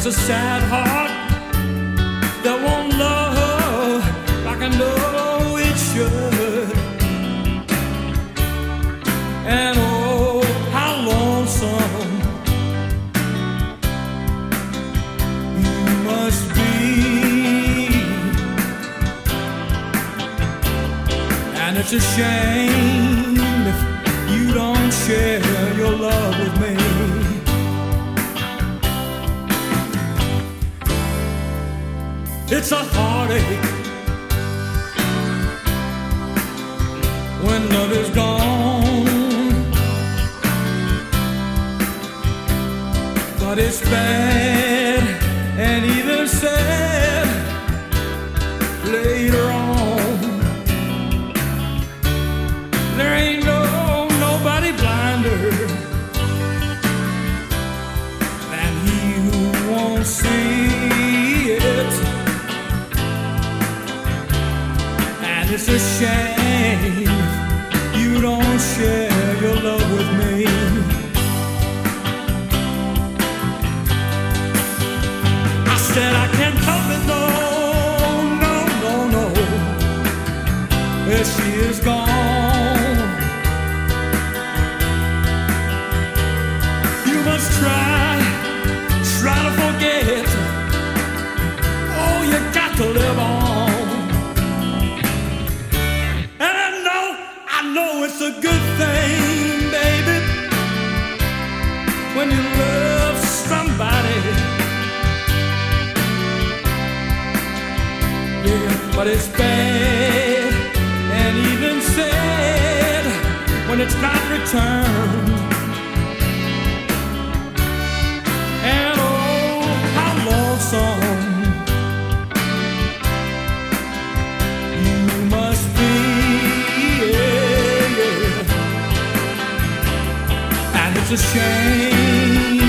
a sad heart that won't love like I know it should. And oh, how lonesome you must be. And it's a shame if you don't share your love with me. It's a heartache when love is gone, but it's bad and even sad later on. There ain't nobody blinder than he who won't see it. And it's a shame you don't share your love with me. I said I can't help it, no, no, no, no. There she is gone. You must try to forget. Oh, you got to live on. And I know it's a good thing, baby, when you love somebody. Yeah, but it's bad and even sad when it's not returned. And oh, how lonesome you must be. Yeah, yeah. And it's a shame